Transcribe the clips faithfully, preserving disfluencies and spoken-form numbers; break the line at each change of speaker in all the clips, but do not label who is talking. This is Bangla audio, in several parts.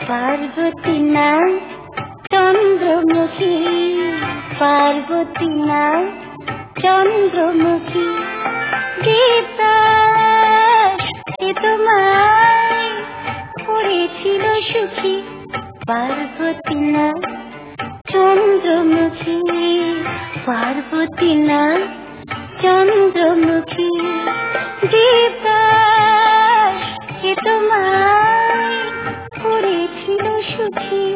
পার্বতী না চন্দ্রমুখী, পার্বতী না চন্দ্রমুখী, দেবদাস এ তোমায় করেছিল সুখী। পার্বতী না চন্দ্রমুখী, পার্বতী না চন্দ্রমুখী, দেবদাস এ তোমায় করেছিল সুখী।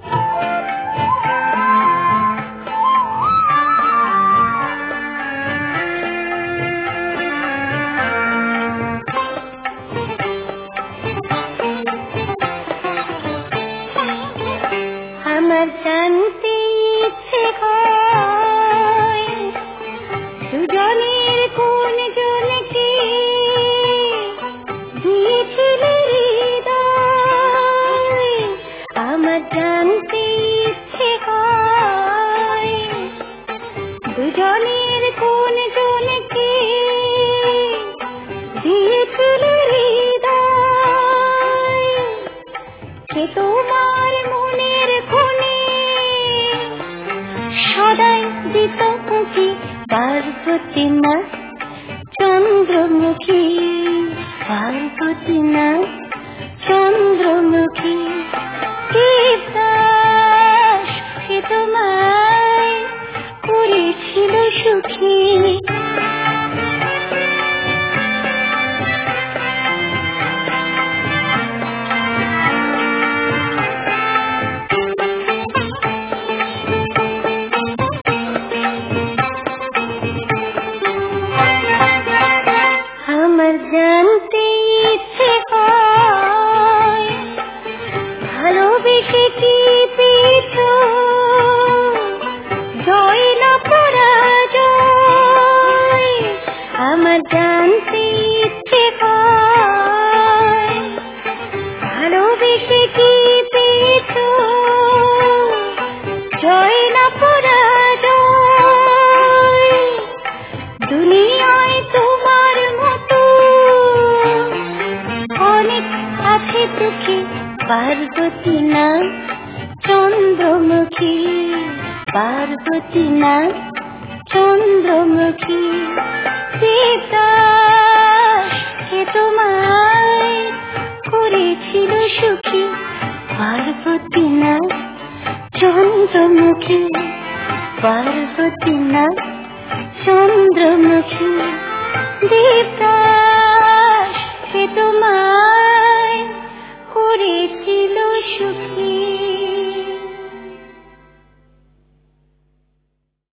আমার জানতে ইচ্ছে হয় দুজনের কোন জনকে দিয়েছিল হৃদয়। আমার জানতে ইচ্ছে হয় দুজনের কোন জনকে দিয়েছিল হৃদয়। সে তোমার মনের কোণে সদাই দিত মুখী। পার্বতী না চন্দ্রমুখী, পার্বতী না চন্দ্রমুখী, দেবদাস এ তোমায় করেছিল সুখী। আমার জানতে ইচ্ছে হয় ভালোবেসে কি পেয়েছ জয় না পরাজয়। আমার জানতে ইচ্ছে হয় ভালোবেসে কি পেয়েছ জয় না পরাজয়। দুনিয়ায় তোমার মতো অনেক আছে দুঃখী। পার্বতী না চন্দ্রমুখী, পার্বতী না চন্দ্রমুখী, দেবদাস এ তোমায় করেছিল সুখী। পার্বতী না চন্দ্রমুখী, পার্বতী না চন্দ্রমুখী, দেবদাস